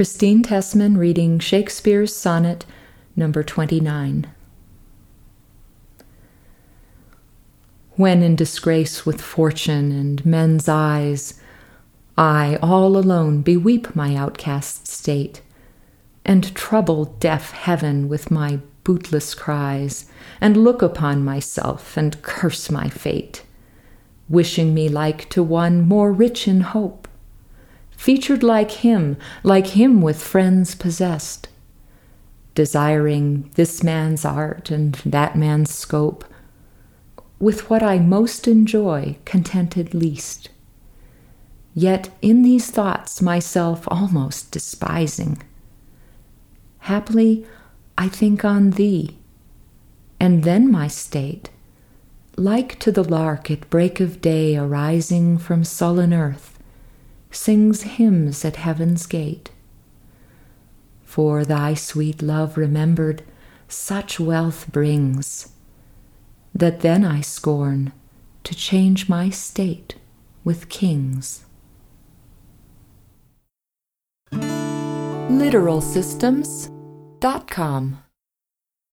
Christine Tessman reading Shakespeare's Sonnet number 29. When in disgrace with fortune and men's eyes, I all alone beweep my outcast state, and trouble deaf heaven with my bootless cries, and look upon myself and curse my fate, wishing me like to one more rich in hope, featured like him with friends possessed, desiring this man's art and that man's scope, with what I most enjoy contented least, yet in these thoughts myself almost despising. Haply I think on thee, and then my state, like to the lark at break of day arising from sullen earth, sings hymns at heaven's gate. For thy sweet love remembered such wealth brings, that then I scorn to change my state with kings. LiteralSystems.com